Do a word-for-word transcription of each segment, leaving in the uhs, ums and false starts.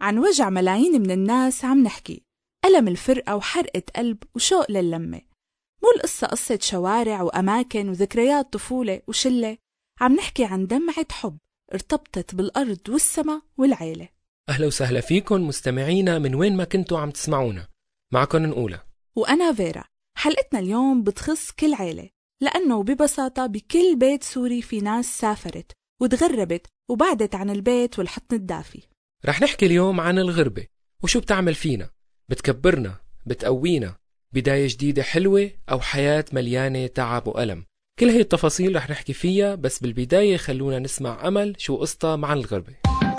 عن وجع ملايين من الناس عم نحكي، ألم الفرقة وحرقة قلب وشوق للمة. مو القصة قصة شوارع وأماكن وذكريات طفولة وشلة، عم نحكي عن دمعة حب ارتبطت بالأرض والسماء والعيلة. أهلا وسهلا فيكم مستمعينا من وين ما كنتوا عم تسمعونا. معكم نقولة وأنا فيرا. حلقتنا اليوم بتخص كل عيلة، لأنه ببساطة بكل بيت سوري في ناس سافرت وتغربت وبعدت عن البيت والحضن الدافي. رح نحكي اليوم عن الغربة وشو بتعمل فينا، بتكبرنا، بتقوينا، بداية جديدة حلوة أو حياة مليانة تعب وألم. كل هاي التفاصيل رح نحكي فيها، بس بالبداية خلونا نسمع أمل شو قصتها مع الغربة.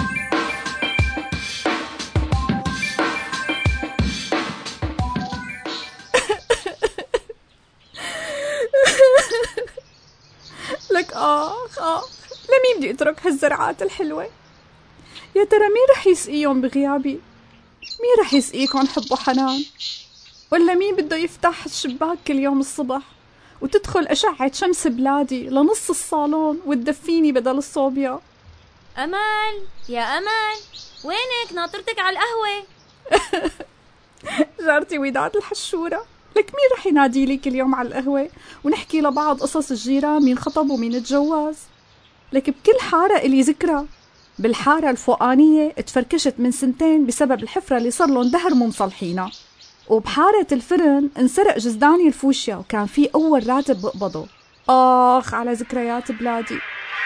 لك آخ آخ لمين بدي أترك هالزرعات الحلوة؟ يا ترى مين رح يسقيهم بغيابي؟ مين رح يسقيكم حب وحنان؟ ولا مين بده يفتح الشباك كل يوم الصبح وتدخل أشعة شمس بلادي لنص الصالون وتدفيني بدل الصوبيا؟ أمل يا أمل، وينك؟ ناطرتك على القهوة. جارتي وداد الحشورة، لك مين رح ينادي لي كل يوم على القهوة ونحكي لبعض قصص الجيران، مين خطب ومين اتجوز؟ لك بكل حارة إلي ذكرى. بالحارة الفوقانية اتفركشت من سنتين بسبب الحفرة اللي صار لهم دهر مو مصلحينها، وبحارة الفرن انسرق جزداني الفوشيا وكان في أول راتب بقبضه. آخ على ذكريات بلادي.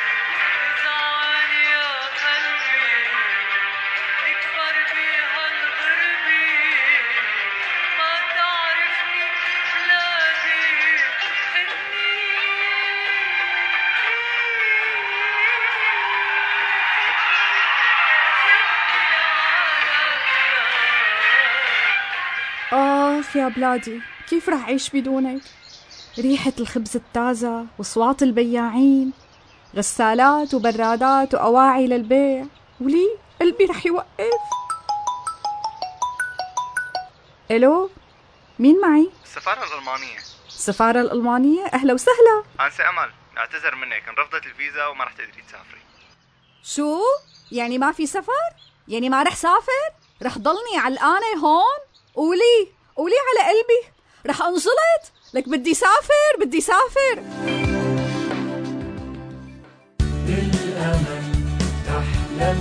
آخ يا بلادي، كيف رح أعيش بدونك؟ ريحة الخبز التازة وصوات البياعين، غسالات وبرادات وأواعي للبيع، ولي قلبي رح يوقف. إلو، مين معي؟ السفارة الألمانية. السفارة الألمانية، أهلا وسهلا. أنسة أمل، أعتذر منك، انرفضت الفيزا وما رح تقدري تسافري. شو؟ يعني ما في سفر؟ يعني ما رح سافر؟ رح ضلني علقانة هون؟ قولي قولي على قلبي، رح انجلط. لك بدي سافر بدي سافر. بالأمل تحلى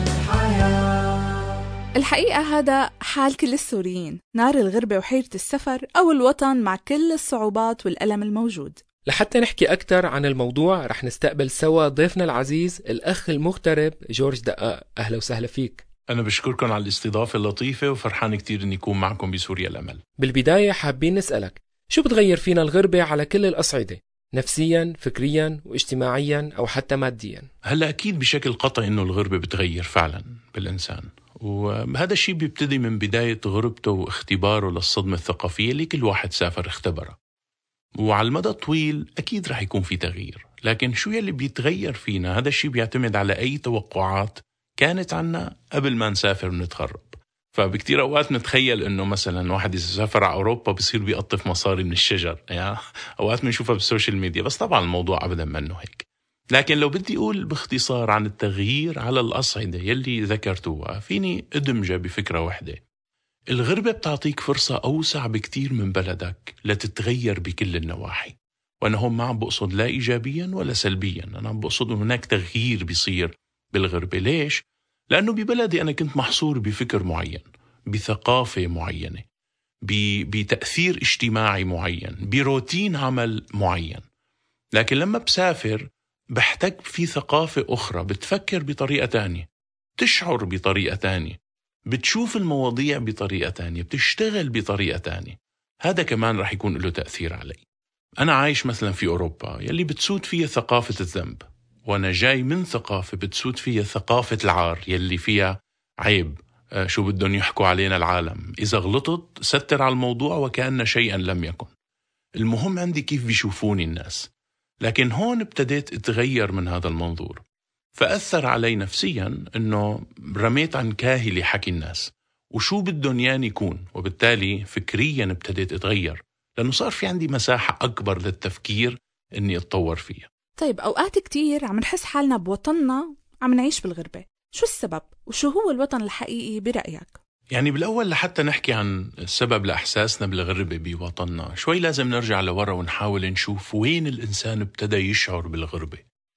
الحياة. الحقيقة هذا حال كل السوريين، نار الغربة وحيرة السفر أو الوطن مع كل الصعوبات والألم الموجود. لحتى نحكي أكتر عن الموضوع رح نستقبل سوا ضيفنا العزيز الأخ المغترب جورج دقاق. أهلا وسهلا فيك. أنا بشكركم على الاستضافة اللطيفة وفرحان كتير أن يكون معكم بسوريا الأمل. بالبداية حابين نسألك، شو بتغير فينا الغربة على كل الأصعدة؟ نفسياً، فكرياً، واجتماعياً، أو حتى مادياً؟ هلأ أكيد بشكل قطعي أنه الغربة بتغير فعلاً بالإنسان، وهذا الشيء بيبتدي من بداية غربته واختباره للصدمة الثقافية اللي كل واحد سافر اختبرها. وعلى المدى الطويل أكيد رح يكون في تغيير، لكن شو يلي بيتغير فينا هذا الشيء بيعتمد على أي توقعات كانت عنا قبل ما نسافر ونتغرب. فبكتير أوقات نتخيل إنه مثلا واحد إذا سافر على أوروبا بيصير بيقطف مصاري من الشجر، يعني أوقات بنشوفها بالسوشيال ميديا، بس طبعا الموضوع أبدا منه هيك. لكن لو بدي أقول باختصار عن التغيير على الأصعدة يلي ذكرتوها، فيني أدمجها بفكرة واحدة. الغربة بتعطيك فرصة أوسع بكتير من بلدك لتتغير بكل النواحي، وأنا هم ما عم بقصد لا إيجابيا ولا سلبيا، أنا عم بقصد أن هناك تغيير بيصير بالغربة. ليش؟ لأنه ببلدي أنا كنت محصور بفكر معين، بثقافة معينة، بتأثير اجتماعي معين، بروتين عمل معين. لكن لما بسافر بحتك في ثقافة أخرى، بتفكر بطريقة تانية، تشعر بطريقة تانية، بتشوف المواضيع بطريقة تانية، بتشتغل بطريقة تانية. هذا كمان رح يكون له تأثير علي. أنا عايش مثلا في أوروبا يلي بتسود فيها ثقافة الذنب، وأنا جاي من ثقافة بتسود فيها ثقافة العار يلي فيها عيب، آه شو بدهم يحكوا علينا العالم، إذا غلطت ستر على الموضوع وكأن شيئا لم يكن. المهم عندي كيف بيشوفوني الناس. لكن هون ابتديت اتغير من هذا المنظور، فأثر علي نفسيا أنه رميت عن كاهلي حكي الناس وشو بدهم ياني يكون، وبالتالي فكريا ابتديت اتغير لأنه صار في عندي مساحة أكبر للتفكير أني أتطور فيها. طيب أوقات كتير عم نحس حالنا بوطننا عم نعيش بالغربة، شو السبب وشو هو الوطن الحقيقي برأيك؟ يعني بالأول لحتى نحكي عن السبب لإحساسنا بالغربة بوطننا شوي لازم نرجع لورا ونحاول نشوف وين الإنسان ابتدى يشعر بالغربة.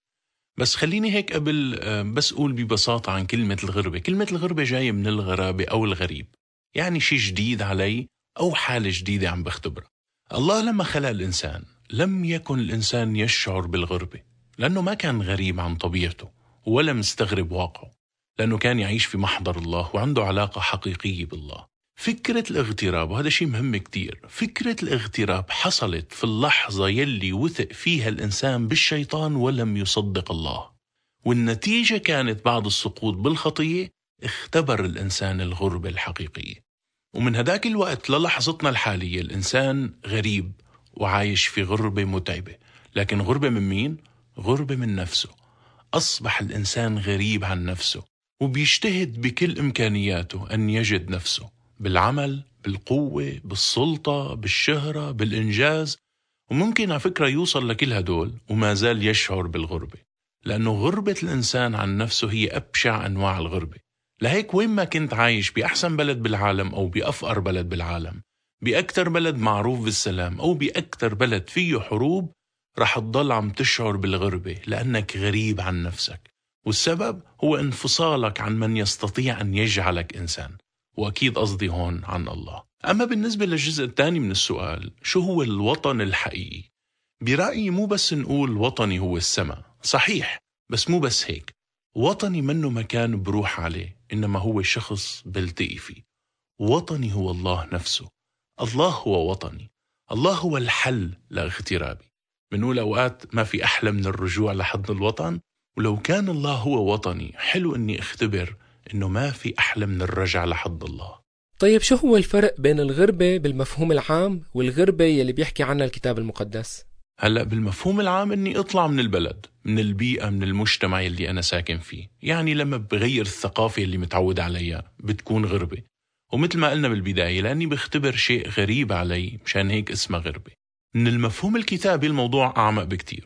بس خليني هيك قبل بس أقول ببساطة عن كلمة الغربة. كلمة الغربة جاية من الغرابة أو الغريب، يعني شيء جديد علي أو حالة جديدة عم بختبرها. الله لما خلق الإنسان لم يكن الإنسان يشعر بالغربة، لأنه ما كان غريب عن طبيعته ولا مستغرب واقعه، لأنه كان يعيش في محضر الله وعنده علاقة حقيقية بالله. فكرة الاغتراب، وهذا شيء مهم كتير، فكرة الاغتراب حصلت في اللحظة يلي وثق فيها الإنسان بالشيطان ولم يصدق الله، والنتيجة كانت بعد السقوط بالخطية اختبر الإنسان الغربة الحقيقية. ومن هداك الوقت للحظتنا الحالية الإنسان غريب وعايش في غربة متعبة. لكن غربة من مين؟ غربة من نفسه. أصبح الإنسان غريب عن نفسه وبيجتهد بكل إمكانياته أن يجد نفسه بالعمل، بالقوة، بالسلطة، بالشهرة، بالإنجاز، وممكن على فكرة يوصل لكل هدول وما زال يشعر بالغربة، لأنه غربة الإنسان عن نفسه هي أبشع أنواع الغربة. لهيك وين ما كنت عايش بأحسن بلد بالعالم أو بأفقر بلد بالعالم، بأكتر بلد معروف بالسلام أو بأكتر بلد فيه حروب، رح تضل عم تشعر بالغربة لأنك غريب عن نفسك. والسبب هو انفصالك عن من يستطيع أن يجعلك إنسان، وأكيد قصدي هون عن الله. أما بالنسبة للجزء الثاني من السؤال، شو هو الوطن الحقيقي؟ برأيي مو بس نقول وطني هو السماء، صحيح، بس مو بس هيك. وطني منه مكان بروح عليه، إنما هو شخص بلتقي فيه. وطني هو الله نفسه. الله هو وطني. الله هو الحل لاغترابي. بنقول أوقات ما في أحلى من الرجوع لحضن الوطن، ولو كان الله هو وطني حلو أني أختبر أنه ما في أحلى من الرجع لحضن الله. طيب شو هو الفرق بين الغربة بالمفهوم العام والغربة يلي بيحكي عنها الكتاب المقدس؟ هلأ بالمفهوم العام أني أطلع من البلد، من البيئة، من المجتمع يلي أنا ساكن فيه. يعني لما بغير الثقافة اللي متعود عليها بتكون غربة. ومثل ما قلنا بالبداية لأني بختبر شيء غريب علي، مشان هيك اسمها غربة. من المفهوم الكتابي الموضوع أعمق بكتير.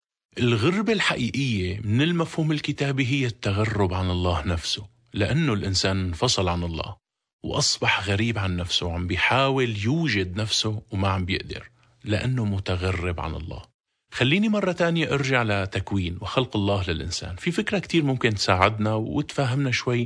الغربة الحقيقية من المفهوم الكتابي هي التغرب عن الله نفسه، لأنه الإنسان انفصل عن الله وأصبح غريب عن نفسه وعم بيحاول يوجد نفسه وما عم بيقدر لأنه متغرب عن الله. خليني مرة تانية أرجع لتكوين وخلق الله للإنسان. في فكرة كتير ممكن تساعدنا وتفهمنا شوي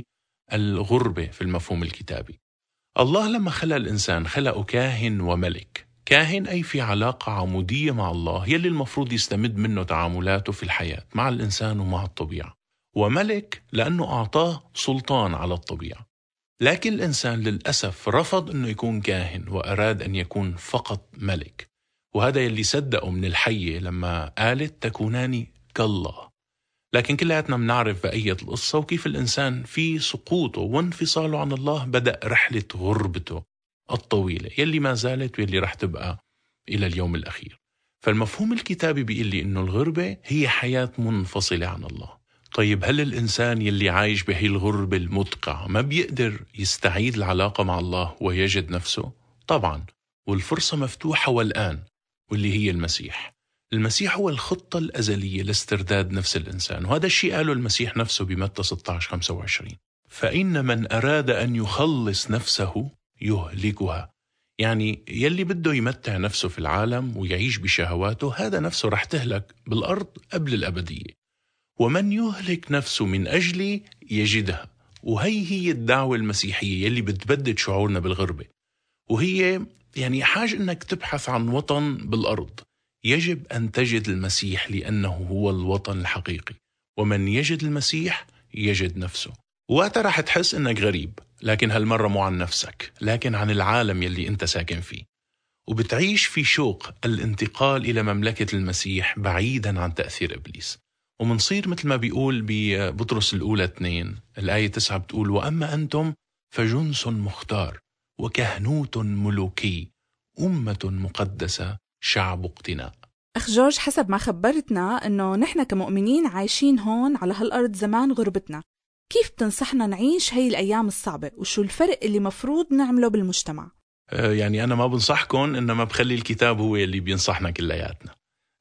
الغربة في المفهوم الكتابي. الله لما خلق الإنسان خلقه كاهن وملك. كاهن أي في علاقة عمودية مع الله يلي المفروض يستمد منه تعاملاته في الحياة مع الإنسان ومع الطبيعة. وملك لأنه أعطاه سلطان على الطبيعة. لكن الإنسان للأسف رفض أنه يكون كاهن وأراد أن يكون فقط ملك. وهذا يلي صدقه من الحية لما قالت تكوناني كالله. لكن كلياتنا بنعرف بقية القصة وكيف الإنسان في سقوطه وانفصاله عن الله بدأ رحلة غربته الطويلة يلي ما زالت ويلي رح تبقى إلى اليوم الأخير. فالمفهوم الكتابي بيقول لي إنه الغربة هي حياة منفصلة عن الله. طيب هل الإنسان يلي عايش بهي الغربة المدقعة ما بيقدر يستعيد العلاقة مع الله ويجد نفسه؟ طبعا، والفرصة مفتوحة والآن، واللي هي المسيح. المسيح هو الخطة الأزلية لاسترداد نفس الإنسان، وهذا الشيء قاله المسيح نفسه بمتى ستة عشر خمسة وعشرين. فإن من أراد أن يخلص نفسه يهلكها. يعني يلي بده يمتع نفسه في العالم ويعيش بشهواته هذا نفسه رح تهلك بالأرض قبل الأبدية. ومن يهلك نفسه من أجلي يجدها. وهي هي الدعوة المسيحية يلي بتبدد شعورنا بالغربة. وهي يعني حاجة أنك تبحث عن وطن بالأرض. يجب أن تجد المسيح لأنه هو الوطن الحقيقي. ومن يجد المسيح يجد نفسه. وقتها رح تحس أنك غريب، لكن هالمرة مو عن نفسك، لكن عن العالم يلي أنت ساكن فيه. وبتعيش في شوق الانتقال إلى مملكة المسيح بعيدا عن تأثير إبليس. ومنصير مثل ما بيقول ببطرس الأولى اثنين الآية تسعة بتقول وأما أنتم فجنس مختار وكهنوت ملوكي أمة مقدسة شعب اقتناء. أخ جورج، حسب ما خبرتنا أنه نحن كمؤمنين عايشين هون على هالأرض زمان غربتنا، كيف بتنصحنا نعيش هاي الأيام الصعبة؟ وشو الفرق اللي مفروض نعمله بالمجتمع؟ يعني أنا ما بنصحكم، إنما بخلي الكتاب هو اللي بينصحنا كلياتنا.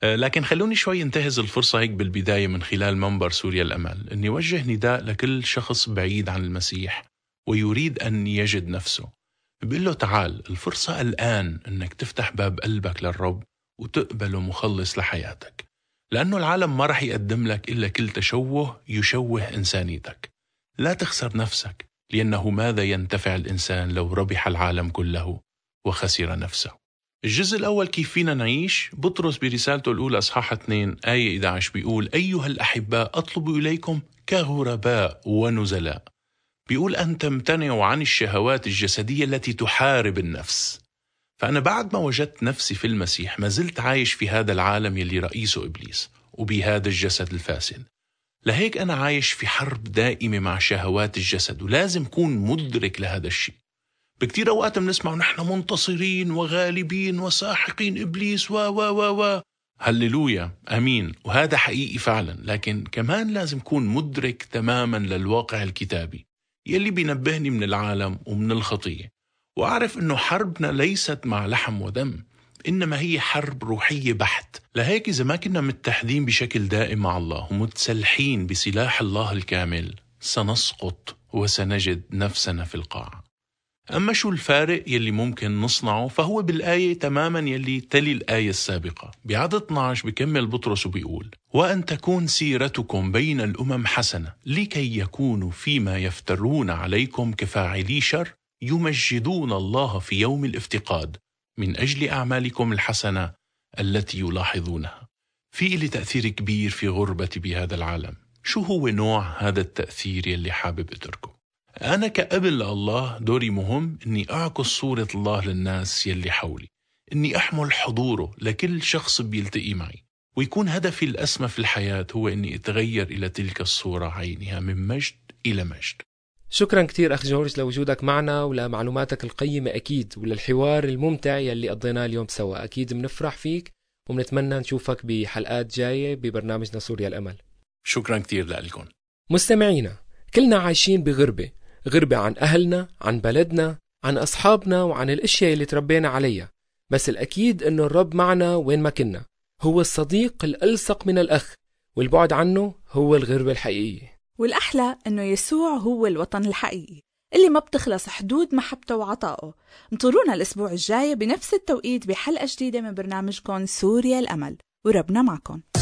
لكن خلوني شوي انتهز الفرصة هيك بالبداية من خلال منبر سوريا الأمل أني وجه نداء لكل شخص بعيد عن المسيح ويريد أن يجد نفسه. بيقول له تعال، الفرصة الآن أنك تفتح باب قلبك للرب وتقبله مخلص لحياتك، لأنه العالم ما رح يقدم لك إلا كل تشوه يشوه إنسانيتك. لا تخسر نفسك، لأنه ماذا ينتفع الإنسان لو ربح العالم كله وخسر نفسه. الجزء الأول كيف فينا نعيش، بطرس برسالته الأولى أصحاح اثنين آية إحدى عشر بيقول أيها الأحباء أطلب إليكم كغرباء ونزلاء، بيقول أن تمتنعوا عن الشهوات الجسدية التي تحارب النفس. فأنا بعد ما وجدت نفسي في المسيح ما زلت عايش في هذا العالم يلي رئيسه إبليس وبهذا الجسد الفاسد. لهيك أنا عايش في حرب دائمة مع شهوات الجسد، ولازم كون مدرك لهذا الشيء. بكتير أوقات بنسمع نحن منتصرين وغالبين وساحقين إبليس و و و و هللويا أمين، وهذا حقيقي فعلا، لكن كمان لازم كون مدرك تماما للواقع الكتابي يلي بينبهني من العالم ومن الخطية، وأعرف أنه حربنا ليست مع لحم ودم، إنما هي حرب روحية بحت. لهيك إذا ما كنا متحدين بشكل دائم مع الله ومتسلحين بسلاح الله الكامل سنسقط وسنجد نفسنا في القاع. أما شو الفارق يلي ممكن نصنعه، فهو بالآية تماما يلي تلي الآية السابقة. بعدد اثنا عشر بكمل بطرس وبيقول وأن تكون سيرتكم بين الأمم حسنة لكي يكونوا فيما يفترون عليكم كفاعلي شر يمجدون الله في يوم الافتقاد من أجل أعمالكم الحسنة التي يلاحظونها. في إلي تأثير كبير في غربتي بهذا العالم. شو هو نوع هذا التأثير يلي حابب أتركه؟ أنا كأب لله دوري مهم إني أعكس صورة الله للناس يلي حولي، إني أحمل حضوره لكل شخص بيلتقي معي، ويكون هدفي الأسمى في الحياة هو إني أتغير إلى تلك الصورة عينها من مجد إلى مجد. شكرا كتير أخ جورج لوجودك معنا ولمعلوماتك القيمة أكيد، وللحوار الممتع يلي قضيناه اليوم سوا. أكيد منفرح فيك ومنتمنى نشوفك بحلقات جاية ببرنامجنا سوريا الأمل. شكرا كتير لكم مستمعينا. كلنا عايشين بغربة، غربة عن أهلنا، عن بلدنا، عن أصحابنا، وعن الأشياء اللي تربينا عليها. بس الأكيد أنه الرب معنا وين ما كنا، هو الصديق الألصق من الأخ، والبعد عنه هو الغربة الحقيقية. والأحلى أنه يسوع هو الوطن الحقيقي اللي ما بتخلص حدود محبته وعطائه. انطرونا الأسبوع الجاي بنفس التوقيت بحلقة جديدة من برنامجكم سوريا الأمل، وربنا معكم.